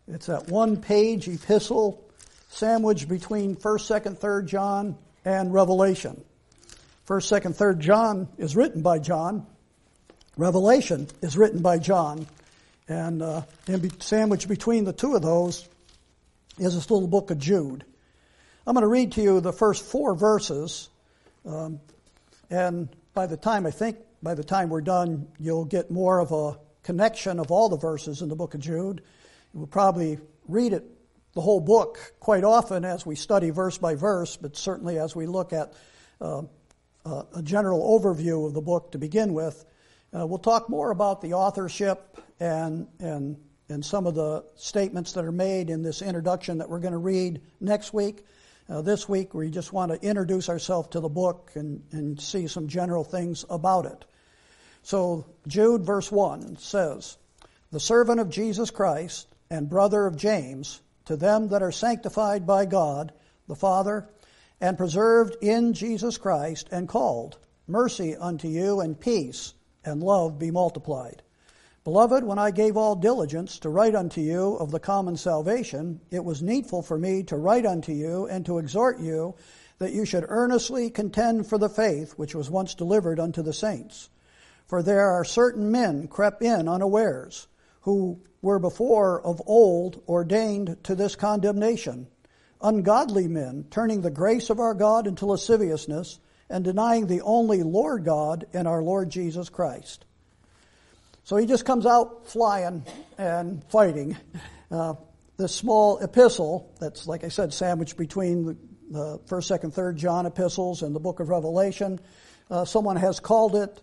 It's that one-page epistle sandwiched between 1st, 2nd, 3rd John and Revelation. 1st, 2nd, 3rd John is written by John. Revelation is written by John. And sandwiched between the two of those is this little book of Jude. I'm going to read to you the first 4 verses. And by the time we're done, you'll get more of a connection of all the verses in the book of Jude. We'll probably read it, the whole book, quite often as we study verse by verse, but certainly as we look at a general overview of the book to begin with. We'll talk more about the authorship and some of the statements that are made in this introduction that we're going to read next week. This week, we just want to introduce ourselves to the book and see some general things about it. So, Jude, verse 1 says, "The servant of Jesus Christ and brother of James, to them that are sanctified by God, the Father, and preserved in Jesus Christ, and called, mercy unto you, and peace, and love be multiplied. Beloved, when I gave all diligence to write unto you of the common salvation, it was needful for me to write unto you and to exhort you that you should earnestly contend for the faith which was once delivered unto the saints. For there are certain men crept in unawares, who were before of old ordained to this condemnation, ungodly men, turning the grace of our God into lasciviousness, and denying the only Lord God and our Lord Jesus Christ." So he just comes out flying and fighting. This small epistle that's, like I said, sandwiched between the 1st, 2nd, 3rd John epistles and the book of Revelation. Someone has called it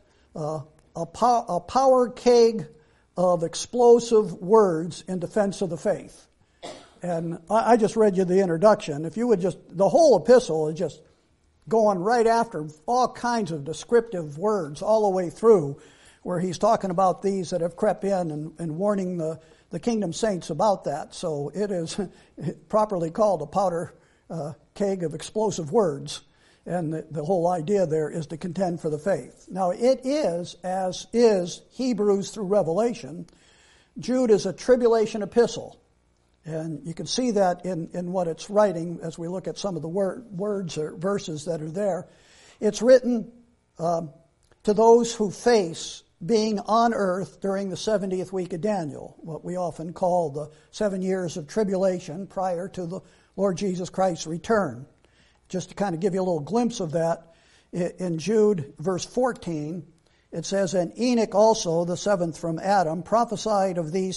a power keg of explosive words in defense of the faith. And I just read you the introduction. If you would the whole epistle is just going right after all kinds of descriptive words all the way through, where he's talking about these that have crept in and warning the kingdom saints about that. So it is properly called a powder keg of explosive words. And the whole idea there is to contend for the faith. Now it is, as is Hebrews through Revelation, Jude is a tribulation epistle. And you can see that in what it's writing as we look at some of the words or verses that are there. It's written to those who face being on earth during the 70th week of Daniel, what we often call the 7 years of tribulation prior to the Lord Jesus Christ's return. Just to kind of give you a little glimpse of that, in Jude verse 14, it says, "And Enoch also, the 7th from Adam, prophesied of these,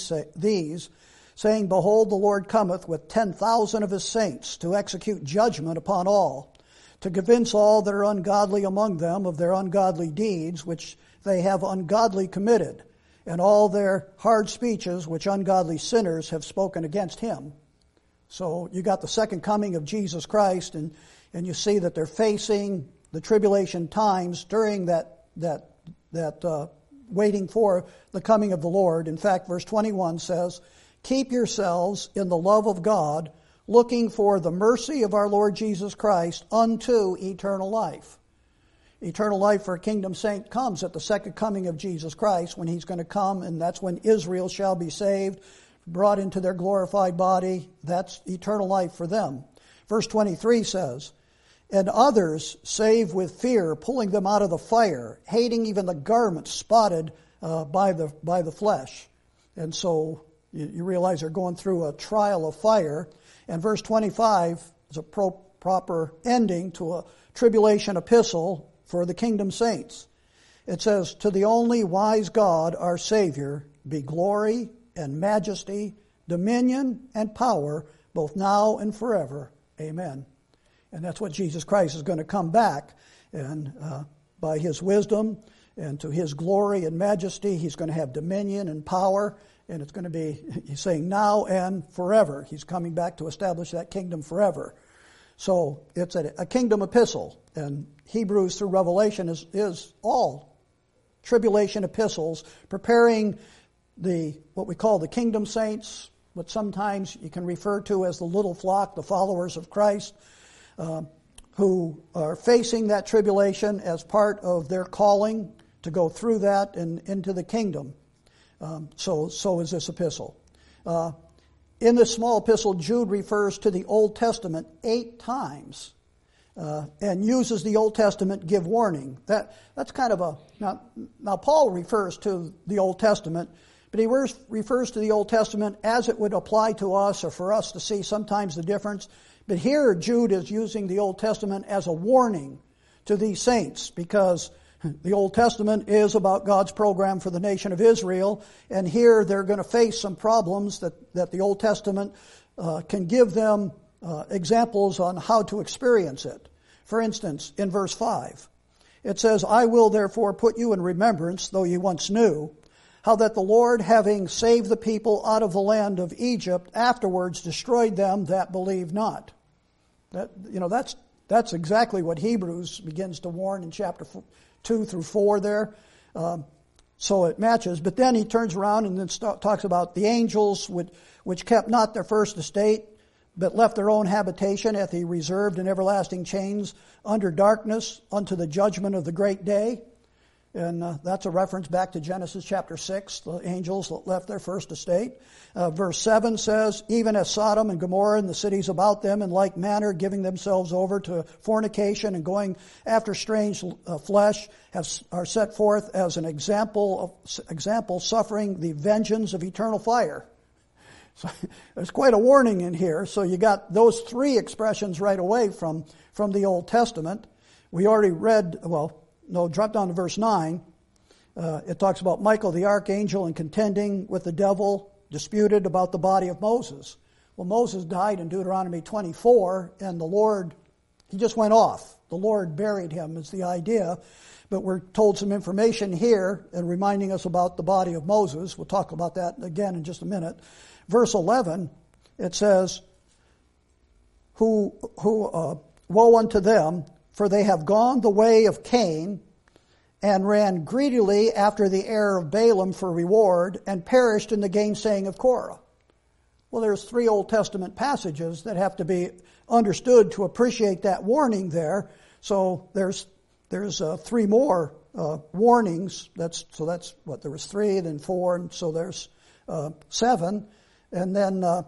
saying, Behold, the Lord cometh with 10,000 of his saints to execute judgment upon all, to convince all that are ungodly among them of their ungodly deeds, which they have ungodly committed, and all their hard speeches which ungodly sinners have spoken against him." So you got the second coming of Jesus Christ, and you see that they're facing the tribulation times during that waiting for the coming of the Lord. In fact, verse 21 says, "Keep yourselves in the love of God, looking for the mercy of our Lord Jesus Christ unto eternal life." Eternal life for a kingdom saint comes at the second coming of Jesus Christ, when he's going to come, and that's when Israel shall be saved, brought into their glorified body. That's eternal life for them. Verse 23 says, "And others save with fear, pulling them out of the fire, hating even the garments spotted by the flesh." And so you realize they're going through a trial of fire. And verse 25 is a proper ending to a tribulation epistle for the kingdom saints. It says, "To the only wise God, our Savior, be glory and majesty, dominion and power, both now and forever. Amen." And that's what Jesus Christ is going to come back, and by his wisdom and to his glory and majesty, he's going to have dominion and power, and it's going to be, he's saying, now and forever. He's coming back to establish that kingdom forever. So it's a kingdom epistle, and Hebrews through Revelation is all tribulation epistles, preparing what we call the kingdom saints, what sometimes you can refer to as the little flock, the followers of Christ, who are facing that tribulation as part of their calling to go through that and into the kingdom. So is this epistle. In this small epistle, Jude refers to the Old Testament 8 times and uses the Old Testament to give warning. That's kind of a... Now Paul refers to the Old Testament, but he refers to the Old Testament as it would apply to us or for us to see sometimes the difference. But here Jude is using the Old Testament as a warning to these saints because the Old Testament is about God's program for the nation of Israel, and here they're going to face some problems that the Old Testament can give them examples on how to experience it. For instance, in verse 5, it says, I will therefore put you in remembrance, though you once knew, how that the Lord, having saved the people out of the land of Egypt, afterwards destroyed them that believe not. That's exactly what Hebrews begins to warn in chapter 2 through 4 there. So it matches. But then he turns around and then talks about the angels which kept not their first estate, but left their own habitation at the reserved and everlasting chains under darkness unto the judgment of the great day. And that's a reference back to Genesis chapter 6, the angels left their first estate. Verse 7 says, even as Sodom and Gomorrah and the cities about them in like manner giving themselves over to fornication and going after strange flesh are set forth as an example suffering the vengeance of eternal fire. So there's quite a warning in here. So you got those 3 expressions right away from the Old Testament. We already read, drop down to verse 9. It talks about Michael the archangel and contending with the devil, disputed about the body of Moses. Well, Moses died in Deuteronomy 24, and the Lord, he just went off. The Lord buried him is the idea. But we're told some information here and reminding us about the body of Moses. We'll talk about that again in just a minute. Verse 11, it says, woe unto them, for they have gone the way of Cain, and ran greedily after the heir of Balaam for reward, and perished in the gainsaying of Korah. Well, there's 3 Old Testament passages that have to be understood to appreciate that warning there. So there's 3 more warnings. That's what there was 3, then 4, and so there's 7, and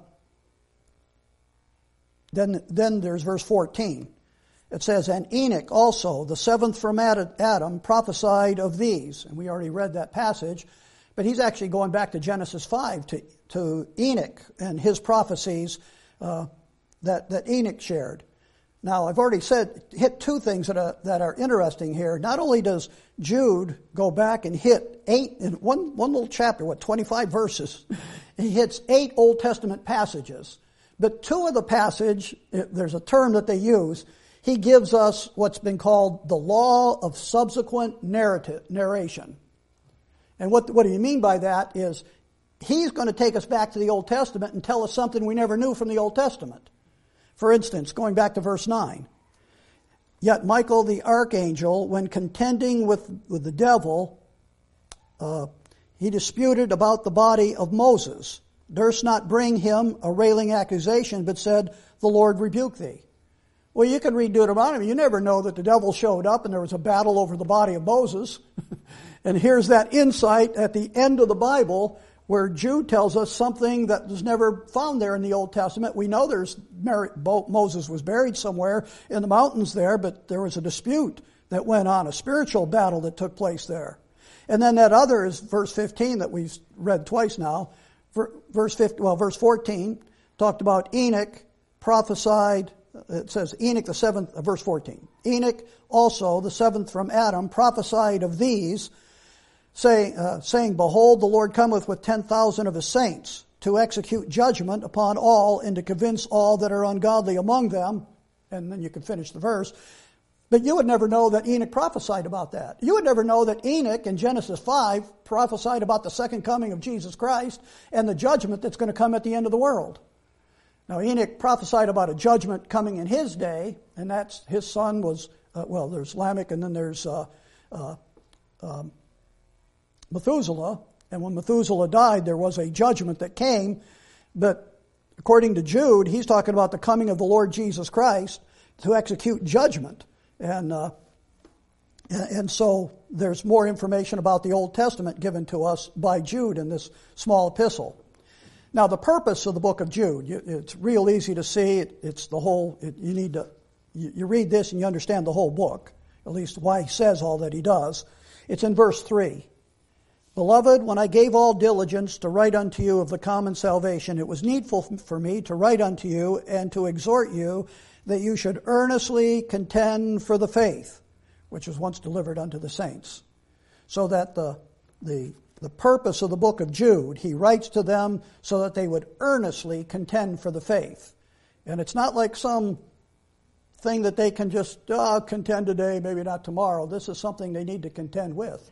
then there's verse 14. It says, and Enoch also, the 7th from Adam, prophesied of these. And we already read that passage. But he's actually going back to Genesis 5 to Enoch and his prophecies that Enoch shared. Now, I've already hit 2 things that are interesting here. Not only does Jude go back and hit 8, in one little chapter, 25 verses. He hits 8 Old Testament passages. But 2 of the passage, there's a term that they use, he gives us what's been called the law of subsequent narration. And what do you mean by that is he's going to take us back to the Old Testament and tell us something we never knew from the Old Testament. For instance, going back to verse 9. Yet Michael the archangel, when contending with the devil, he disputed about the body of Moses, durst not bring him a railing accusation, but said, the Lord rebuke thee. Well, you can read Deuteronomy. You never know that the devil showed up and there was a battle over the body of Moses. And here's that insight at the end of the Bible where Jude tells us something that was never found there in the Old Testament. We know Moses was buried somewhere in the mountains there, but there was a dispute that went on, a spiritual battle that took place there. And then that other is verse 15 that we've read twice now. Verse 14 talked about Enoch prophesied. It says Enoch the 7th, verse 14. Enoch also, the 7th from Adam, prophesied of these, saying, behold, the Lord cometh with 10,000 of his saints to execute judgment upon all and to convince all that are ungodly among them. And then you can finish the verse. But you would never know that Enoch prophesied about that. You would never know that Enoch in Genesis 5 prophesied about the second coming of Jesus Christ and the judgment that's going to come at the end of the world. Now, Enoch prophesied about a judgment coming in his day, and that's his son was, there's Lamech, and then there's Methuselah. And when Methuselah died, there was a judgment that came. But according to Jude, he's talking about the coming of the Lord Jesus Christ to execute judgment. And so there's more information about the Old Testament given to us by Jude in this small epistle. Now, the purpose of the book of Jude, it's real easy to see. It's the whole, you read this and you understand the whole book, at least why he says all that he does. It's in verse 3. Beloved, when I gave all diligence to write unto you of the common salvation, it was needful for me to write unto you and to exhort you that you should earnestly contend for the faith, which was once delivered unto the saints. So that the purpose of the book of Jude, he writes to them so that they would earnestly contend for the faith. And it's not like some thing that they can just contend today, maybe not tomorrow. This is something they need to contend with.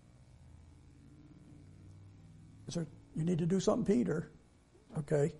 You need to do something, Peter. Okay.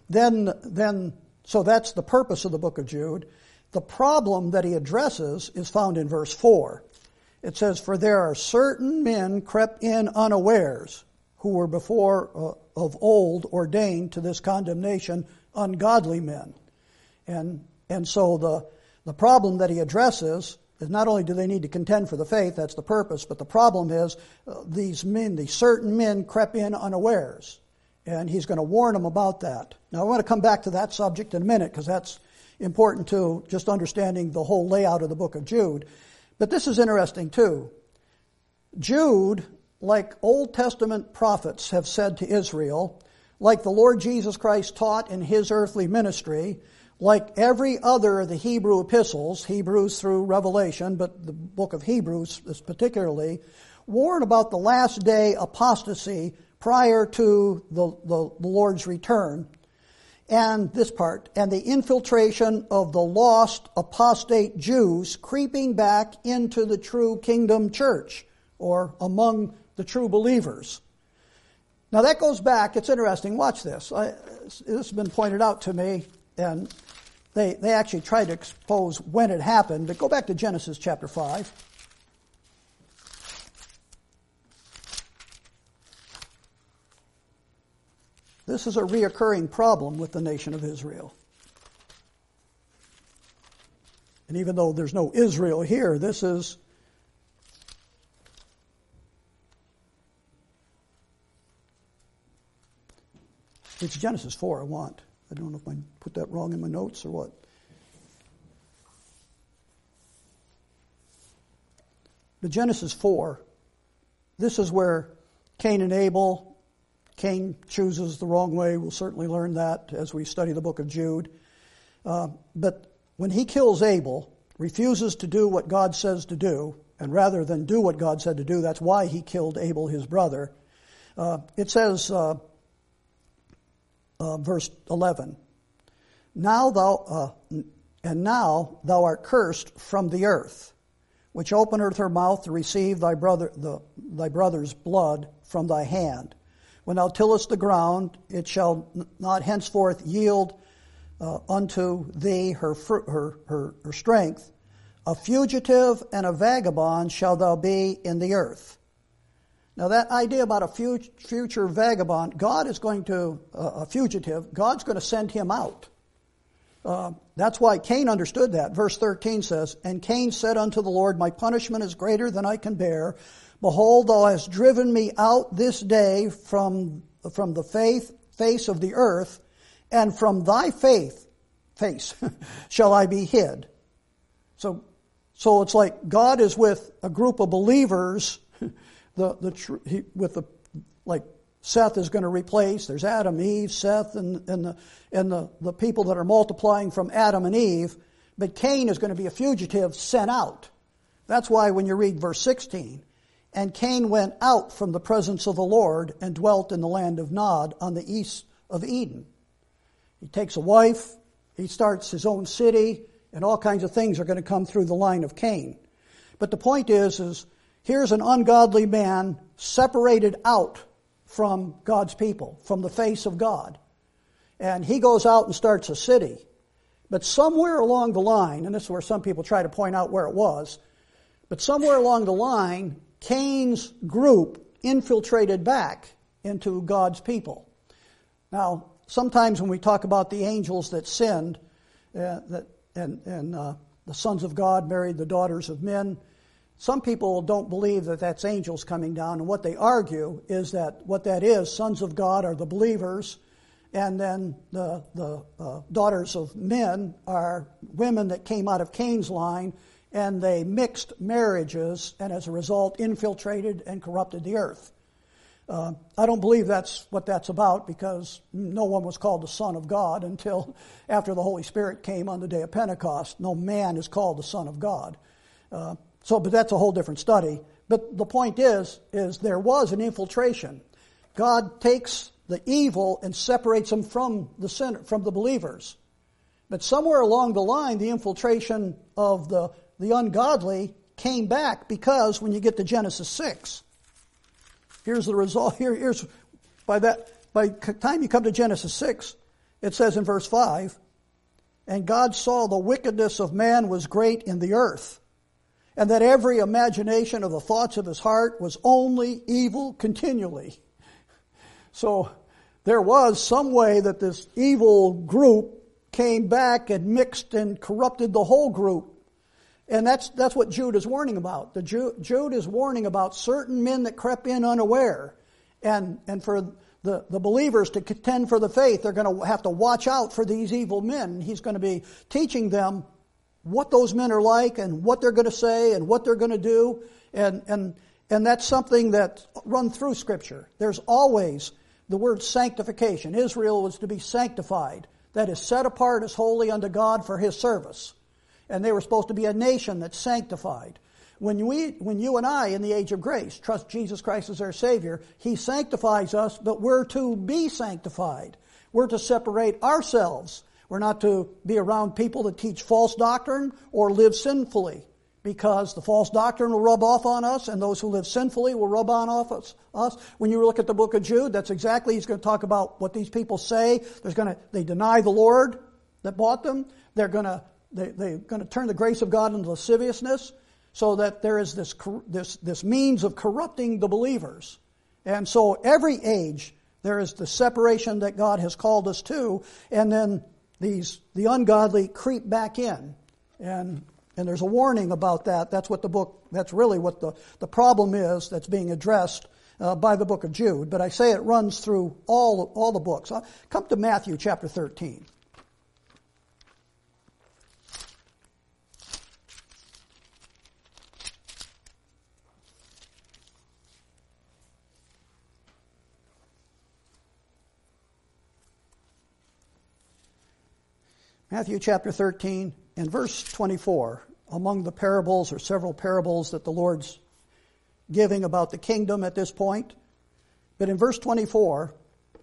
So that's the purpose of the book of Jude. The problem that he addresses is found in verse 4. It says, for there are certain men crept in unawares, who were before of old ordained to this condemnation, ungodly men. And so the problem that he addresses is not only do they need to contend for the faith, that's the purpose, but the problem is these certain men crept in unawares. And he's going to warn them about that. Now I want to come back to that subject in a minute because that's important to just understanding the whole layout of the book of Jude. But this is interesting too. Jude, like Old Testament prophets have said to Israel, like the Lord Jesus Christ taught in his earthly ministry, like every other of the Hebrew epistles, Hebrews through Revelation, but the book of Hebrews is particularly, warn about the last day apostasy prior to the Lord's return. And this part, and the infiltration of the lost apostate Jews creeping back into the true kingdom church, or among the true believers. Now that goes back, it's interesting, watch this. This has been pointed out to me, and they actually tried to expose when it happened, but go back to Genesis chapter 5. This is a reoccurring problem with the nation of Israel. And even though there's no Israel here, this is it's Genesis 4 I want. I don't know if I put that wrong in my notes or what. But Genesis 4, this is where Cain and Abel, Cain chooses the wrong way. We'll certainly learn that as we study the book of Jude. But when he kills Abel, refuses to do what God says to do, and rather than do what God said to do, that's why he killed Abel, his brother. It says, verse 11, now thou art cursed from the earth, which openeth her mouth to receive thy brother's blood from thy hand. When thou tillest the ground, it shall not henceforth yield unto thee her strength. A fugitive and a vagabond shall thou be in the earth. Now that idea about a future vagabond, God is going to, a fugitive, God's going to send him out. That's why Cain understood that. Verse 13 says, and Cain said unto the Lord, my punishment is greater than I can bear. Behold, thou hast driven me out this day from the face of the earth, and from thy face shall I be hid. So it's like God is with a group of believers. Like Seth is going to replace. There's Adam, Eve, Seth, and the people that are multiplying from Adam and Eve. But Cain is going to be a fugitive sent out. That's why when you read verse 16. And Cain went out from the presence of the Lord and dwelt in the land of Nod on the east of Eden. He takes a wife, he starts his own city, and all kinds of things are going to come through the line of Cain. But the point is here's an ungodly man separated out from God's people, from the face of God. And he goes out and starts a city. But somewhere along the line, and this is where some people try to point out where it was, but somewhere along the line, Cain's group infiltrated back into God's people. Now, sometimes when we talk about the angels that sinned, and the sons of God married the daughters of men, some people don't believe that that's angels coming down, and what they argue is that what that is, sons of God are the believers, And then the daughters of men are women that came out of Cain's line, and they mixed marriages, and as a result infiltrated and corrupted the earth. I don't believe that's what that's about, because no one was called the Son of God until after the Holy Spirit came on the day of Pentecost. No man is called the Son of God. But that's a whole different study. But the point is there was an infiltration. God takes the evil and separates them from the sinner, from the believers. But somewhere along the line, the infiltration of the ungodly came back, because when you get to Genesis 6, here's the result. Here's by the time you come to Genesis 6, it says in verse 5, "And God saw the wickedness of man was great in the earth, and that every imagination of the thoughts of his heart was only evil continually." So there was some way that this evil group came back and mixed and corrupted the whole group. And that's what Jude is warning about. Jude is warning about certain men that crept in unaware. And for the believers to contend for the faith, they're going to have to watch out for these evil men. He's going to be teaching them what those men are like and what they're going to say and what they're going to do. And that's something that runs through Scripture. There's always the word sanctification. Israel was to be sanctified. That is, set apart as holy unto God for His service. And they were supposed to be a nation that's sanctified. When you and I, in the age of grace, trust Jesus Christ as our Savior, He sanctifies us, but we're to be sanctified. We're to separate ourselves. We're not to be around people that teach false doctrine or live sinfully, because the false doctrine will rub off on us, and those who live sinfully will rub on off us. When you look at the book of Jude, that's exactly, he's going to talk about what these people say. They deny the Lord that bought them. They're going to turn the grace of God into lasciviousness, so that there is this means of corrupting the believers. And so every age there is the separation that God has called us to, and then the ungodly creep back in. And there's a warning about that. That's really what the problem is that's being addressed by the book of Jude. But I say it runs through all the books. Come to Matthew chapter 13. Matthew chapter 13 and verse 24, among the parables, or several parables that the Lord's giving about the kingdom at this point. But in verse 24,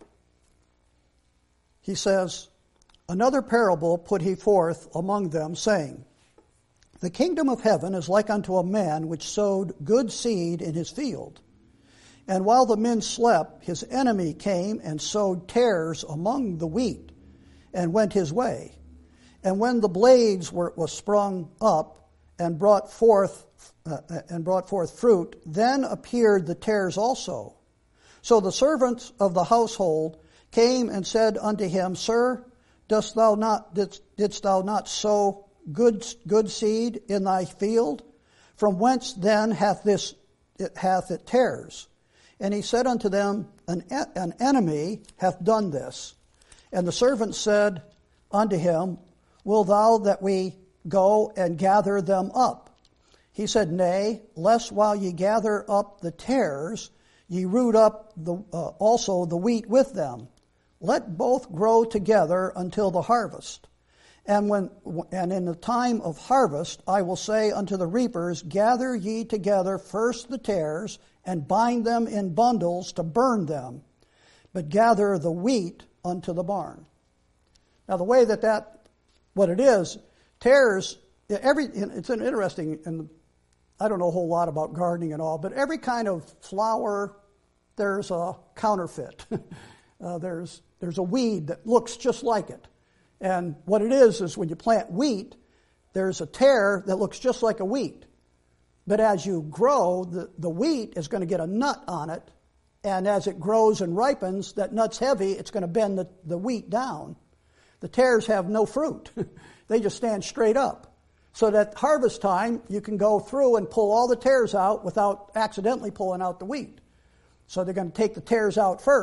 He says, "Another parable put He forth among them, saying, The kingdom of heaven is like unto a man which sowed good seed in his field. And while the men slept, his enemy came and sowed tares among the wheat, and went his way. And when the blades was sprung up and brought forth fruit, then appeared the tares also. So the servants of the household came and said unto him, Sir, didst thou not sow good seed in thy field? From whence then hath it tares? And he said unto them, An enemy hath done this. And the servants said unto him, Will thou that we go and gather them up? He said, Nay, lest while ye gather up the tares, ye root up also the wheat with them. Let both grow together until the harvest. And in the time of harvest, I will say unto the reapers, Gather ye together first the tares, and bind them in bundles to burn them, but gather the wheat unto the barn. Now the way what it is, tares, it's an interesting, and I don't know a whole lot about gardening and all, but every kind of flower, there's a counterfeit. There's a weed that looks just like it. And what it is when you plant wheat, there's a tare that looks just like a wheat. But as you grow, the wheat is going to get a nut on it, and as it grows and ripens, that nut's heavy, it's going to bend the wheat down. The tares have no fruit. They just stand straight up. So that harvest time, you can go through and pull all the tares out without accidentally pulling out the wheat. So they're going to take the tares out first,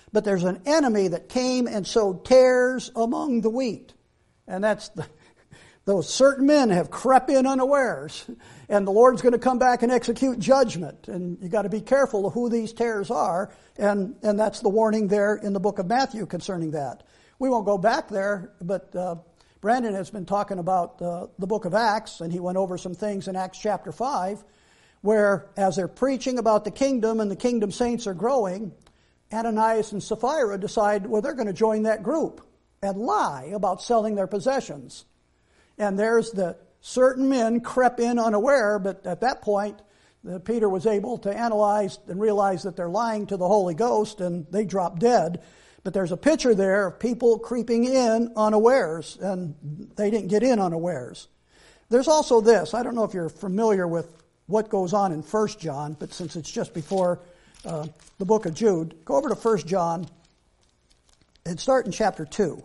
but there's an enemy that came and sowed tares among the wheat. And that's those certain men have crept in unawares, and the Lord's going to come back and execute judgment. And you got to be careful of who these tares are, and that's the warning there in the book of Matthew concerning that. We won't go back there, but Brandon has been talking about the book of Acts, and he went over some things in Acts chapter 5, where as they're preaching about the kingdom and the kingdom saints are growing, Ananias and Sapphira decide, well, they're going to join that group and lie about selling their possessions. And there's the certain men crept in unaware, but at that point, Peter was able to analyze and realize that they're lying to the Holy Ghost, and they drop dead. But there's a picture there of people creeping in unawares, and they didn't get in unawares. There's also this. I don't know if you're familiar with what goes on in 1 John, but since it's just before the book of Jude, go over to 1 John and start in chapter 2.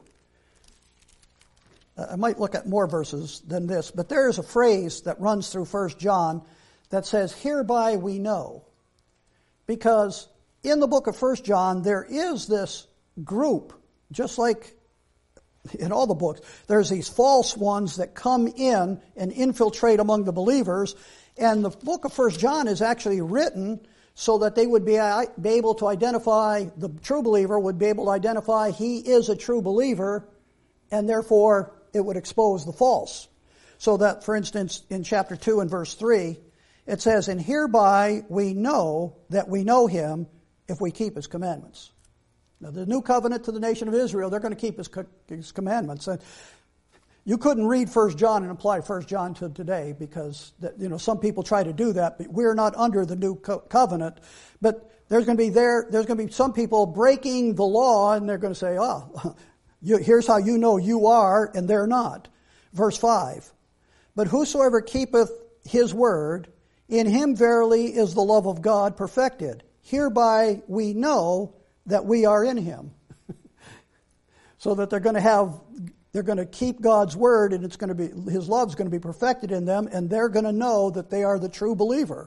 I might look at more verses than this, but there is a phrase that runs through 1 John that says, hereby we know. Because in the book of 1 John, there is this group, just like in all the books, there's these false ones that come in and infiltrate among the believers, and the book of 1 John is actually written so that they would be able to identify, the true believer would be able to identify he is a true believer, and therefore it would expose the false. So that, for instance, in chapter 2 and verse 3, it says, and hereby we know that we know him if we keep his commandments. Now, the new covenant to the nation of Israel, they're going to keep his commandments. And you couldn't read 1 John and apply 1 John to today because, some people try to do that, but we're not under the new covenant. But there's going to be some people breaking the law, and they're going to say, here's how you know you are, and they're not. Verse 5, but whosoever keepeth his word, in him verily is the love of God perfected. Hereby we know that we are in him. So that they're going to keep God's word, and his love's going to be perfected in them, and they're going to know that they are the true believer.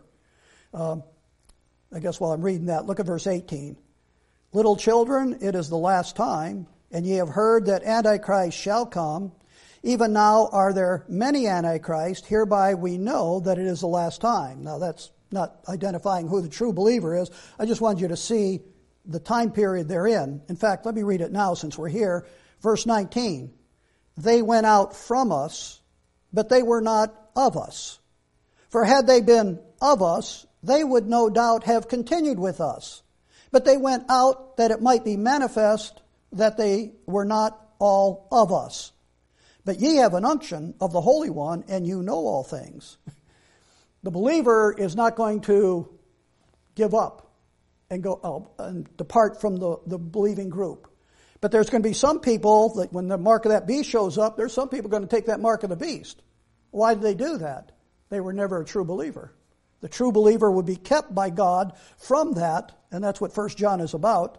I guess while I'm reading that, look at verse 18. Little children, it is the last time, and ye have heard that Antichrist shall come. Even now are there many Antichrists. Hereby we know that it is the last time. Now that's not identifying who the true believer is. I just wanted you to see the time period they're in. In fact, let me read it now since we're here. Verse 19. They went out from us, but they were not of us. For had they been of us, they would no doubt have continued with us. But they went out that it might be manifest that they were not all of us. But ye have an unction of the Holy One, and you know all things. The believer is not going to give up and go and depart from the believing group. But there's going to be some people that when the mark of that beast shows up, there's some people going to take that mark of the beast. Why did they do that? They were never a true believer. The true believer would be kept by God from that, and that's what 1 John is about.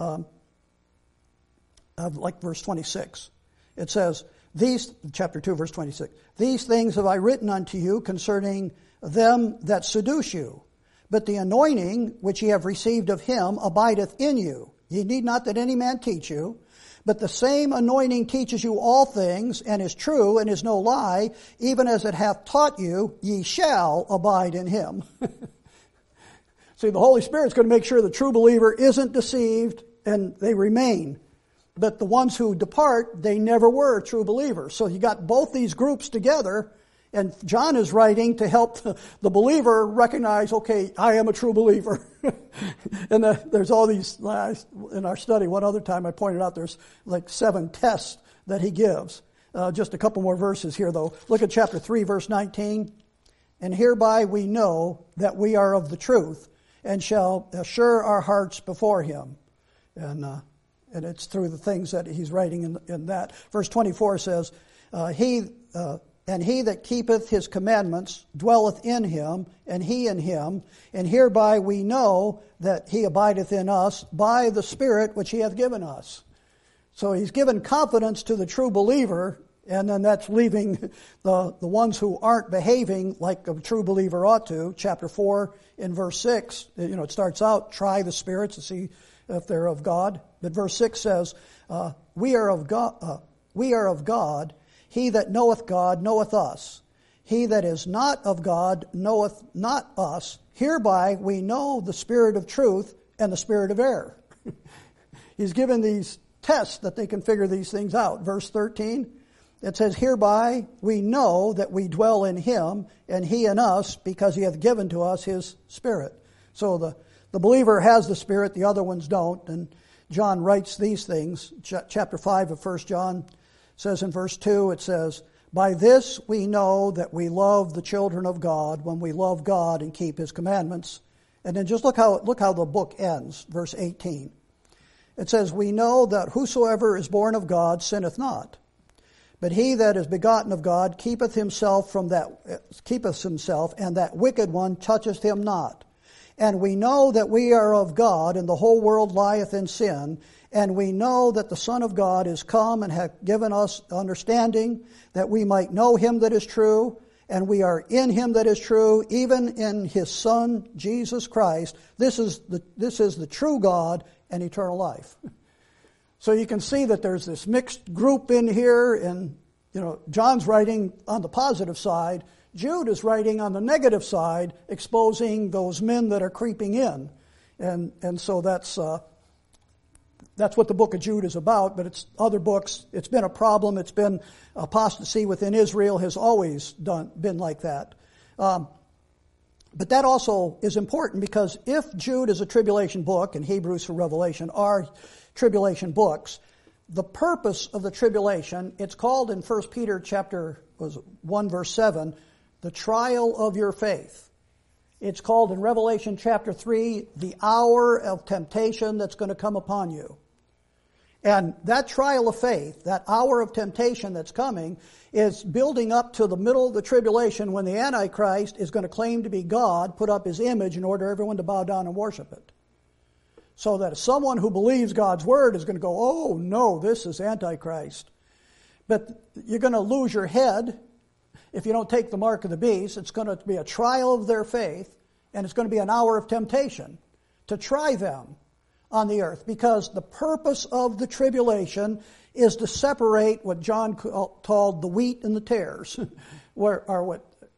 Like verse 26. It says, chapter 2, verse 26, these things have I written unto you concerning them that seduce you. But the anointing which ye have received of him abideth in you. Ye need not that any man teach you, but the same anointing teaches you all things, and is true, and is no lie, even as it hath taught you, ye shall abide in him. See, the Holy Spirit's going to make sure the true believer isn't deceived, and they remain. But the ones who depart, they never were true believers. So you got both these groups together, and John is writing to help the believer recognize, okay, I am a true believer. And there's all these, in our study, one other time I pointed out there's like 7 tests that he gives. Just a couple more verses here, though. Look at chapter 3, verse 19. And hereby we know that we are of the truth, and shall assure our hearts before him. And it's through the things that he's writing in that. Verse 24 says, and he that keepeth his commandments dwelleth in him, and he in him. And hereby we know that he abideth in us by the Spirit which he hath given us. So he's given confidence to the true believer, and then that's leaving the ones who aren't behaving like a true believer ought to. Chapter 4 in verse 6, it starts out, try the spirits to see if they're of God. But verse 6 says, we are of God. He that knoweth God knoweth us. He that is not of God knoweth not us. Hereby we know the spirit of truth and the spirit of error. He's given these tests that they can figure these things out. Verse 13, it says, hereby we know that we dwell in him, and he in us, because he hath given to us his spirit. So the believer has the spirit, the other ones don't. And John writes these things. Chapter 5 of 1 John says in verse 2, it says, by this we know that we love the children of God, when we love God and keep his commandments. And then just look how the book ends, verse 18. It says, we know that whosoever is born of God sinneth not. But he that is begotten of God keepeth himself, and that wicked one toucheth him not. And we know that we are of God, and the whole world lieth in sin. And we know that the Son of God is come and hath given us understanding, that we might know him that is true. And we are in him that is true, even in his Son, Jesus Christ. This is the true God and eternal life. So you can see that there's this mixed group in here, and John's writing on the positive side. Jude is writing on the negative side, exposing those men that are creeping in. And so that's what the book of Jude is about, but it's other books. It's been a problem. It's been apostasy within Israel has always been like that. But that also is important, because if Jude is a tribulation book and Hebrews through Revelation are tribulation books, the purpose of the tribulation, it's called in 1 Peter chapter 1 verse 7, the trial of your faith. It's called in Revelation chapter 3, the hour of temptation that's going to come upon you. And that trial of faith, that hour of temptation that's coming, is building up to the middle of the tribulation, when the Antichrist is going to claim to be God, put up his image in order for everyone to bow down and worship it. So that someone who believes God's word is going to go, oh no, this is Antichrist. But you're going to lose your head if you don't take the mark of the beast. It's going to be a trial of their faith, and it's going to be an hour of temptation to try them on the earth, because the purpose of the tribulation is to separate what John called the wheat and the tares. The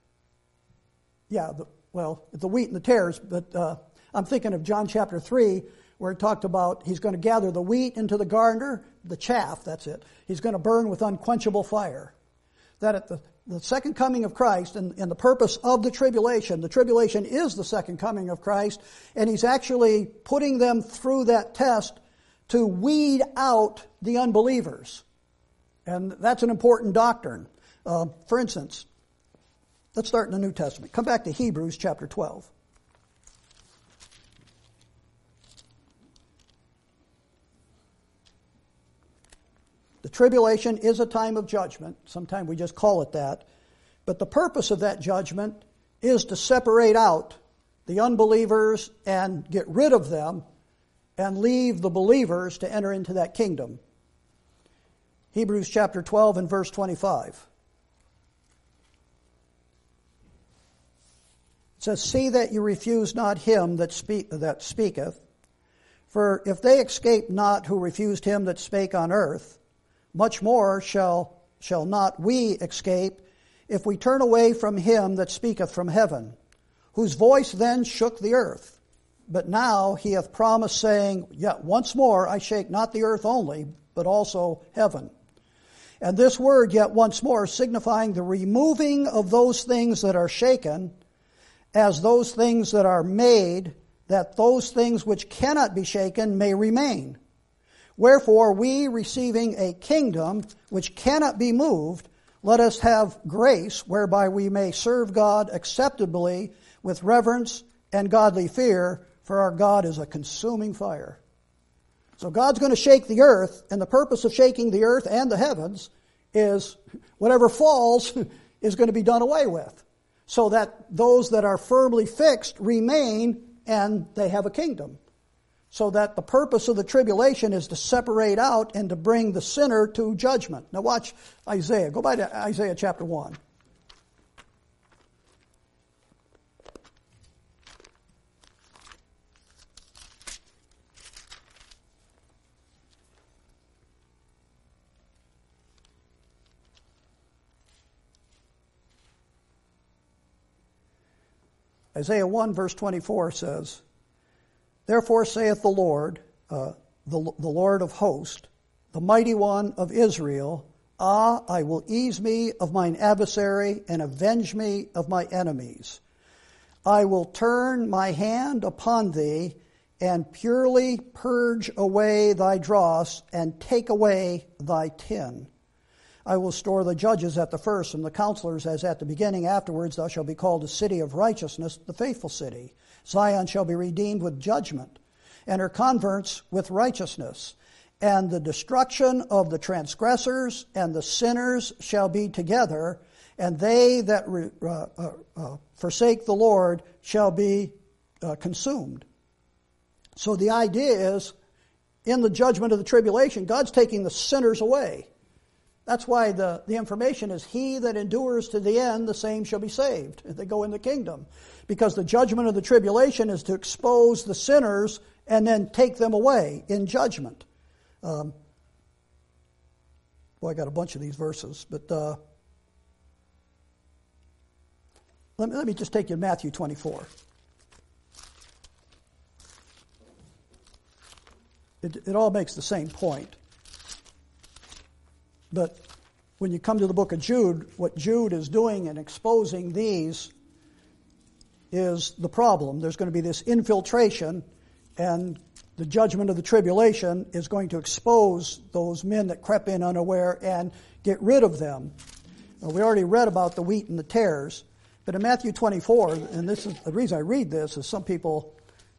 wheat and the tares, but I'm thinking of John chapter 3, where it talked about he's going to gather the wheat into the garner, the chaff, that's it. He's going to burn with unquenchable fire. That at the second coming of Christ and the purpose of the tribulation is the second coming of Christ, and he's actually putting them through that test to weed out the unbelievers. And that's an important doctrine. For instance, let's start in the New Testament. Come back to Hebrews chapter 12. The tribulation is a time of judgment. Sometimes we just call it that. But the purpose of that judgment is to separate out the unbelievers and get rid of them and leave the believers to enter into that kingdom. Hebrews chapter 12 and verse 25. It says, see that you refuse not him that speaketh. For if they escape not who refused him that spake on earth, much more shall not we escape, if we turn away from him that speaketh from heaven, whose voice then shook the earth. But now he hath promised, saying, yet once more I shake not the earth only, but also heaven. And this word, yet once more, signifying the removing of those things that are shaken, as those things that are made, that those things which cannot be shaken may remain. Wherefore we, receiving a kingdom which cannot be moved, let us have grace whereby we may serve God acceptably with reverence and godly fear, for our God is a consuming fire. So God's going to shake the earth, and the purpose of shaking the earth and the heavens is whatever falls is going to be done away with, so that those that are firmly fixed remain and they have a kingdom. So that the purpose of the tribulation is to separate out and to bring the sinner to judgment. Now watch Isaiah. Go by to Isaiah chapter 1. Isaiah 1 verse 24 says, "Therefore saith the Lord, the Lord of hosts, the mighty one of Israel, I will ease me of mine adversary and avenge me of my enemies. I will turn my hand upon thee and purely purge away thy dross and take away thy tin. I will store the judges at the first and the counselors as at the beginning. Afterwards thou shalt be called a city of righteousness, the faithful city. Zion shall be redeemed with judgment, and her converts with righteousness. And the destruction of the transgressors and the sinners shall be together, and they that forsake the Lord shall be consumed." So the idea is, in the judgment of the tribulation, God's taking the sinners away. That's why the information is, "He that endures to the end, the same shall be saved." They go in the kingdom. Because the judgment of the tribulation is to expose the sinners and then take them away in judgment. Boy, I got a bunch of these verses, but let me just take you to Matthew 24. It all makes the same point. But when you come to the book of Jude, what Jude is doing in exposing these is the problem. There's going to be this infiltration, and the judgment of the tribulation is going to expose those men that crept in unaware and get rid of them. We already read about the wheat and the tares, but in Matthew 24, and this is the reason I read this, is some people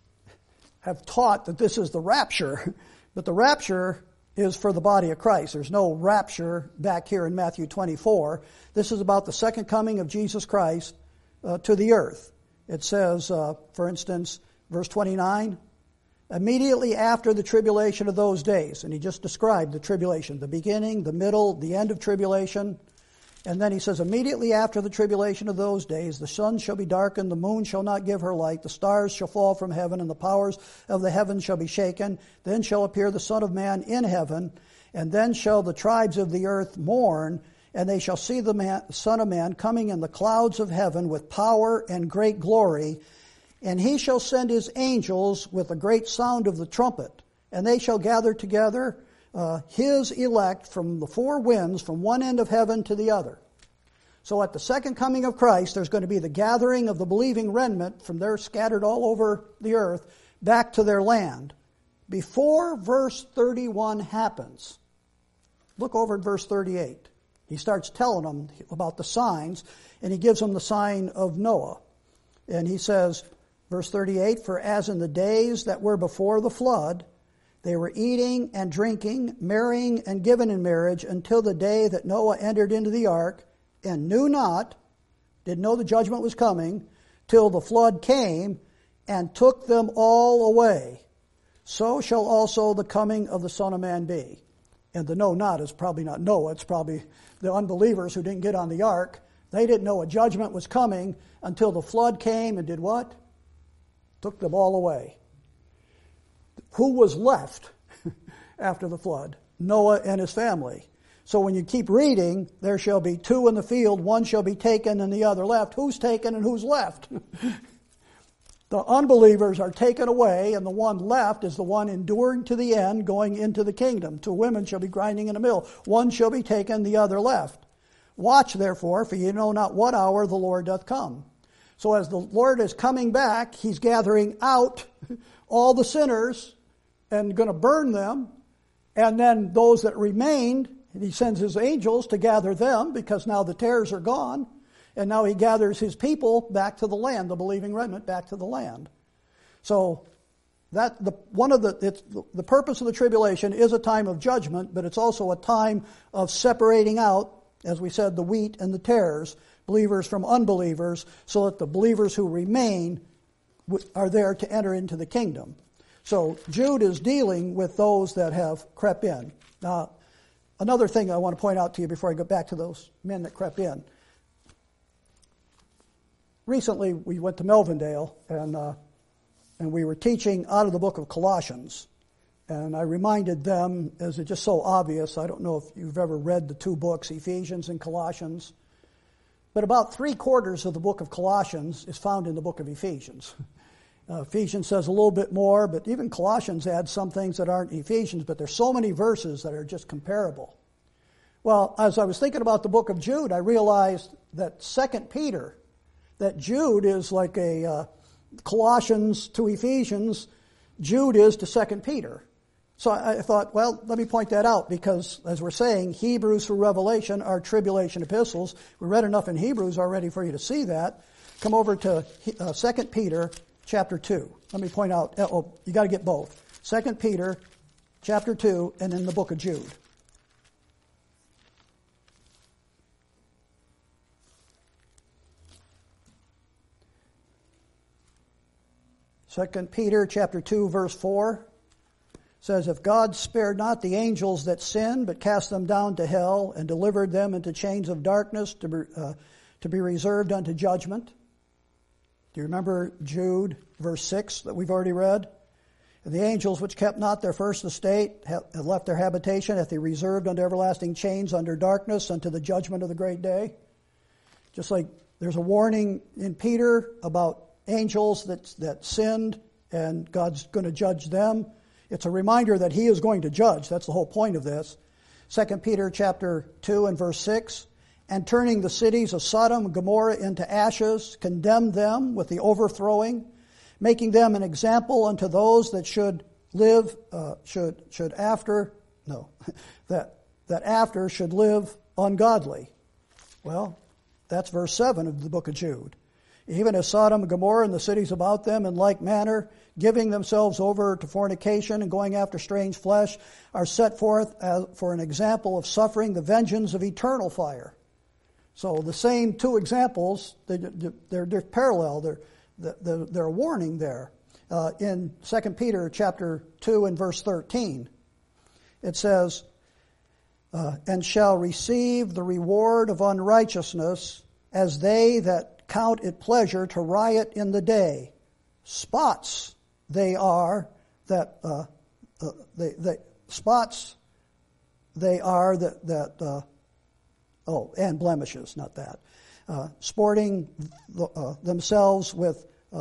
have taught that this is the rapture, but the rapture is for the body of Christ. There's no rapture back here in Matthew 24. This is about the second coming of Jesus Christ to the earth. It says, for instance, verse 29, "Immediately after the tribulation of those days," and he just described the tribulation, the beginning, the middle, the end of tribulation. And then he says, "Immediately after the tribulation of those days, the sun shall be darkened, the moon shall not give her light, the stars shall fall from heaven, and the powers of the heavens shall be shaken. Then shall appear the Son of Man in heaven, and then shall the tribes of the earth mourn, and they shall see the Son of Man coming in the clouds of heaven with power and great glory. And he shall send his angels with a great sound of the trumpet, and they shall gather together his elect from the four winds, from one end of heaven to the other." So at the second coming of Christ, there's going to be the gathering of the believing remnant from there scattered all over the earth back to their land. Before verse 31 happens, look over at verse 38. He starts telling them about the signs, and he gives them the sign of Noah. And he says, verse 38, "For as in the days that were before the flood, they were eating and drinking, marrying and given in marriage, until the day that Noah entered into the ark, and knew not," didn't know the judgment was coming, "till the flood came and took them all away. So shall also the coming of the Son of Man be." And the "know not" is probably not Noah, it's probably the unbelievers who didn't get on the ark. They didn't know a judgment was coming until the flood came and did what? Took them all away. Who was left after the flood? Noah and his family. So when you keep reading, "There shall be two in the field, one shall be taken and the other left." Who's taken and who's left? The unbelievers are taken away, and the one left is the one enduring to the end, going into the kingdom. Two women shall be grinding in a mill. One shall be taken, the other left. "Watch therefore, for you know not what hour the Lord doth come." So as the Lord is coming back, he's gathering out all the sinners and going to burn them. And then those that remained, he sends his angels to gather them, because now the tares are gone. And now he gathers his people back to the land, the believing remnant back to the land. So that the purpose of the tribulation is a time of judgment, but it's also a time of separating out, as we said, the wheat and the tares, believers from unbelievers, so that the believers who remain are there to enter into the kingdom. So Jude is dealing with those that have crept in. Now, another thing I want to point out to you before I go back to those men that crept in. Recently, we went to Melvindale, and we were teaching out of the book of Colossians. And I reminded them, as it's just so obvious, I don't know if you've ever read the two books, Ephesians and Colossians, But about 3/4 of the book of Colossians is found in the book of Ephesians. Ephesians says a little bit more, but even Colossians adds some things that aren't Ephesians, but there's so many verses that are just comparable. Well, as I was thinking about the book of Jude, I realized that 2 Peter, that Jude is like a Colossians to Ephesians, Jude is to 2 Peter. So I thought, well, let me point that out, because as we're saying, Hebrews through Revelation are tribulation epistles. We read enough in Hebrews already for you to see that. Come over to 2 Peter chapter 2. Let me point out, you got to get both. 2 Peter chapter 2 and then the book of Jude. Second Peter chapter 2 verse 4 says, "If God spared not the angels that sinned, but cast them down to hell and delivered them into chains of darkness to be reserved unto judgment." Do you remember Jude verse 6 that we've already read? "And the angels which kept not their first estate have left their habitation, hath he reserved unto everlasting chains under darkness unto the judgment of the great day." Just like there's a warning in Peter about angels that sinned and God's going to judge them. It's a reminder that he is going to judge. That's the whole point of this. 2 Peter chapter 2 and verse 6, "And turning the cities of Sodom and Gomorrah into ashes, condemned them with the overthrowing, making them an example unto those that should live, that after should live ungodly." Well, that's verse 7 of the book of Jude. "Even as Sodom and Gomorrah and the cities about them in like manner, giving themselves over to fornication and going after strange flesh, are set forth as for an example of suffering the vengeance of eternal fire." So the same two examples, they're parallel. They're a warning there. In 2 Peter chapter 2 and verse 13, it says, "And shall receive the reward of unrighteousness as they that count it pleasure to riot in the day. Spots they are that and blemishes, not that. Sporting themselves with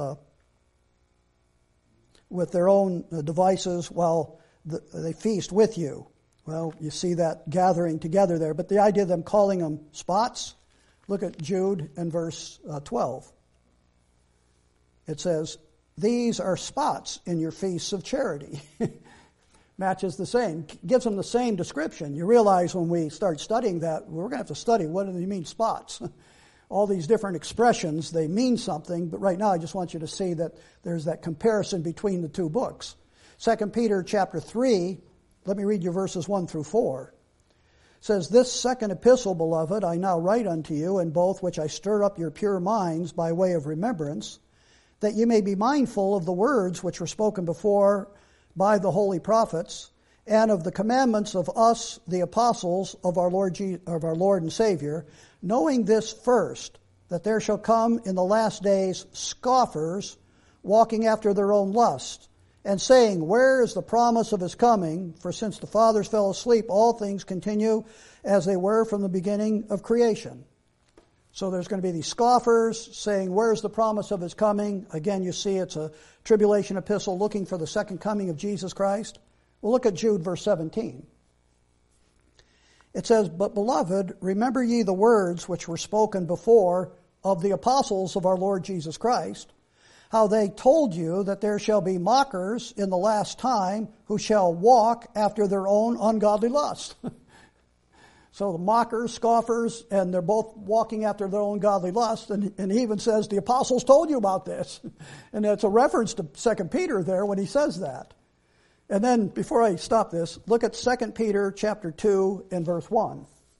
their own devices while they feast with you. Well, you see that gathering together there. But the idea of them calling them spots, look at Jude in verse 12. It says, "These are spots in your feasts of charity." Matches the same, gives them the same description. You realize when we start studying that, we're going to have to study what do they mean spots. All these different expressions, they mean something, but right now I just want you to see that there's that comparison between the two books. 2 Peter chapter 3, let me read you verses 1 through 4. It says, "This second epistle, beloved, I now write unto you, in both which I stir up your pure minds by way of remembrance, that you may be mindful of the words which were spoken before by the holy prophets, and of the commandments of us, the apostles of our Lord and Savior, knowing this first, that there shall come in the last days scoffers, walking after their own lust, and saying, Where is the promise of his coming? For since the fathers fell asleep, all things continue as they were from the beginning of creation." So there's going to be these scoffers saying, where's the promise of his coming? Again, you see it's a tribulation epistle looking for the second coming of Jesus Christ. Well, look at Jude verse 17. It says, "But beloved, remember ye the words which were spoken before of the apostles of our Lord Jesus Christ, how they told you that there shall be mockers in the last time who shall walk after their own ungodly lust." So the mockers, scoffers, and they're both walking after their own godly lust. And he even says, the apostles told you about this. And it's a reference to 2 Peter there when he says that. And then, before I stop this, look at 2 Peter chapter 2 and verse 1.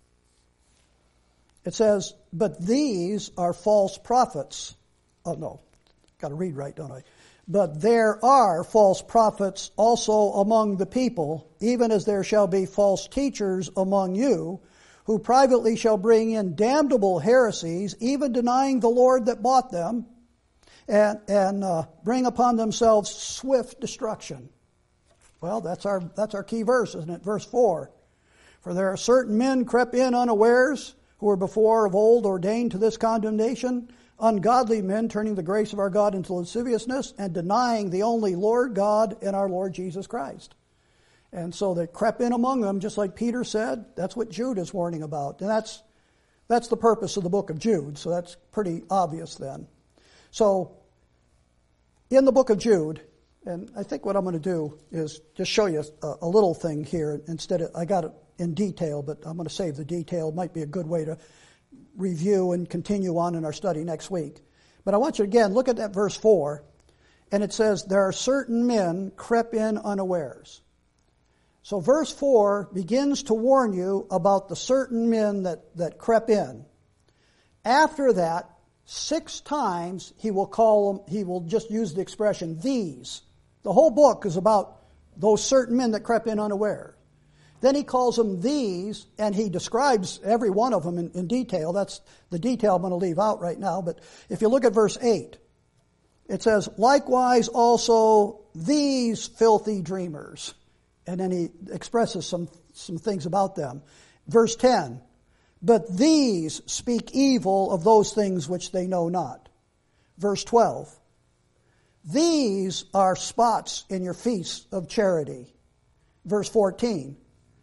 It says, "But these are false prophets." Oh, no. Got to read right, don't I? "But there are false prophets also among the people, even as there shall be false teachers among you, who privately shall bring in damnable heresies, even denying the Lord that bought them, and bring upon themselves swift destruction." Well, that's our key verse, isn't it? Verse 4. "For there are certain men crept in unawares, who were before of old ordained to this condemnation, ungodly men turning the grace of our God into lasciviousness and denying the only Lord God and our Lord Jesus Christ. And so they crept in among them, just like Peter said. That's what Jude is warning about. And that's the purpose of the book of Jude, so that's pretty obvious then. So, in the book of Jude, and I think what I'm going to do is just show you a little thing here. Instead of, I got it in detail, but I'm going to save the detail. It might be a good way to review and continue on in our study next week. But I want you to, again, look at that verse 4, and it says, there are certain men crept in unawares. So verse 4 begins to warn you about the certain men that crept in. After that, 6 times he will call them, he will just use the expression, these. The whole book is about those certain men that crept in unaware. Then he calls them these, and he describes every one of them in detail. That's the detail I'm going to leave out right now. But if you look at verse 8, it says, likewise also these filthy dreamers. And then he expresses some things about them. Verse 10, but these speak evil of those things which they know not. Verse 12, these are spots in your feasts of charity. Verse 14,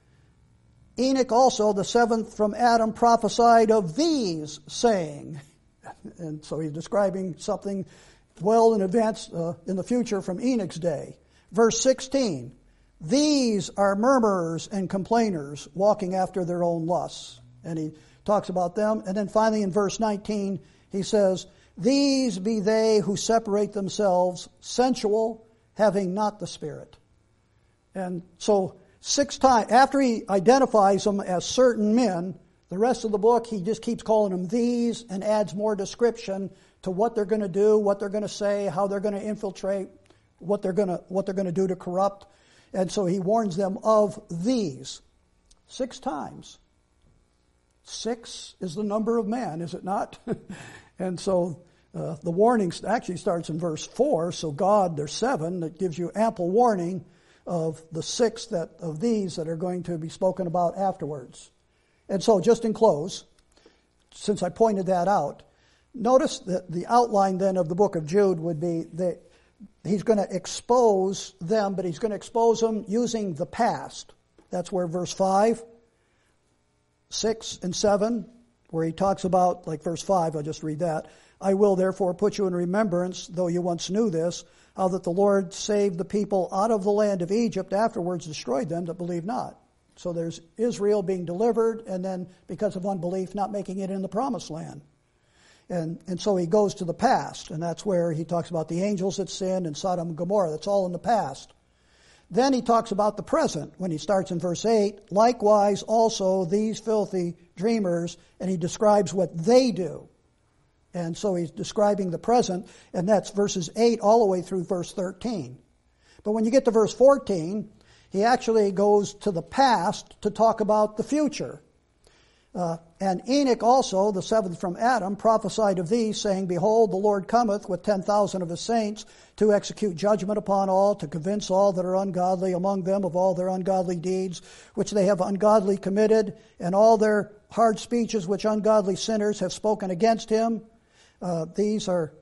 Enoch also, the 7th from Adam, prophesied of these, saying, and so he's describing something well in advance in the future from Enoch's day. Verse 16, these are murmurers and complainers, walking after their own lusts. And he talks about them. And then finally in verse 19, he says, these be they who separate themselves, sensual, having not the Spirit. And so 6 times, after he identifies them as certain men, the rest of the book he just keeps calling them these and adds more description to what they're going to do, what they're going to say, how they're going to infiltrate, what they're going to do to corrupt. And so he warns them of these 6 times. 6 is the number of man, is it not? And so the warning actually starts in verse 4. So God, there's 7, that gives you ample warning of the 6 of these that are going to be spoken about afterwards. And so just in close, since I pointed that out, notice that the outline then of the book of Jude would be that he's going to expose them, but he's going to expose them using the past. That's where verse 5, 6, and 7, where he talks about, like verse 5, I'll just read that. I will therefore put you in remembrance, though you once knew this, how that the Lord saved the people out of the land of Egypt, afterwards destroyed them that believe not. So there's Israel being delivered, and then because of unbelief, not making it in the promised land. And so he goes to the past, and that's where he talks about the angels that sinned and Sodom and Gomorrah. That's all in the past. Then he talks about the present when he starts in verse 8. Likewise also these filthy dreamers, and he describes what they do. And so he's describing the present, and that's verses 8 all the way through verse 13. But when you get to verse 14, he actually goes to the past to talk about the future. And Enoch also, the 7th from Adam, prophesied of these, saying, behold, the Lord cometh with 10,000 of his saints to execute judgment upon all, to convince all that are ungodly among them of all their ungodly deeds, which they have ungodly committed, and all their hard speeches which ungodly sinners have spoken against him. These are,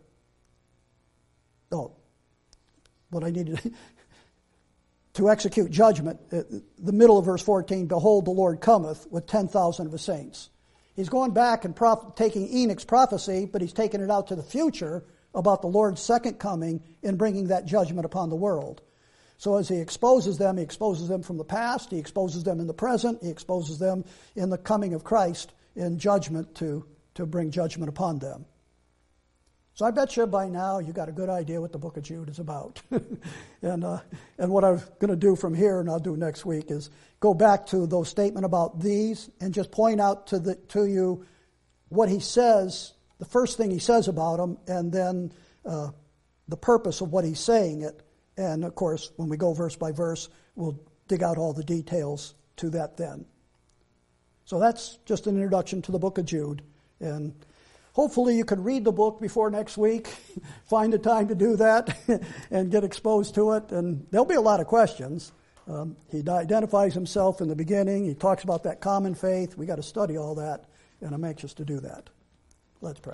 what I needed to execute judgment. The middle of verse 14, behold, the Lord cometh with 10,000 of his saints. He's going back and taking Enoch's prophecy, but he's taking it out to the future about the Lord's second coming and bringing that judgment upon the world. So as he exposes them from the past, he exposes them in the present, he exposes them in the coming of Christ in judgment to bring judgment upon them. So I bet you by now you got a good idea what the book of Jude is about. And what I'm going to do from here, and I'll do next week, is go back to those statements about these and just point out to you what he says, the first thing he says about them, and then the purpose of what he's saying it. And of course, when we go verse by verse, we'll dig out all the details to that then. So that's just an introduction to the book of Jude. And hopefully you can read the book before next week, find the time to do that, and get exposed to it. And there'll be a lot of questions. He identifies himself in the beginning. He talks about that common faith. We got to study all that and I'm anxious to do that. Let's pray.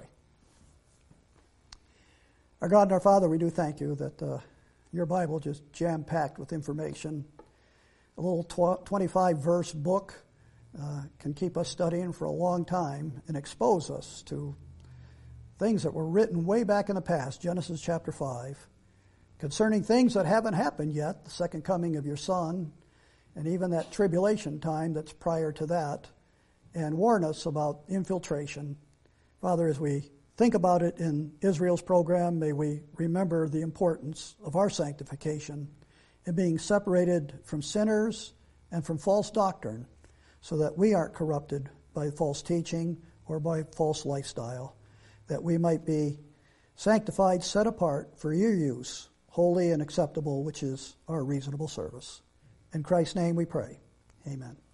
Our God and our Father, we do thank you that your Bible just jam-packed with information. A little 25-verse book can keep us studying for a long time and expose us to things that were written way back in the past, Genesis chapter 5, concerning things that haven't happened yet, the second coming of your Son, and even that tribulation time that's prior to that, and warn us about infiltration. Father, as we think about it in Israel's program, may we remember the importance of our sanctification in being separated from sinners and from false doctrine so that we aren't corrupted by false teaching or by false lifestyle, that we might be sanctified, set apart for your use, holy and acceptable, which is our reasonable service. In Christ's name we pray. Amen.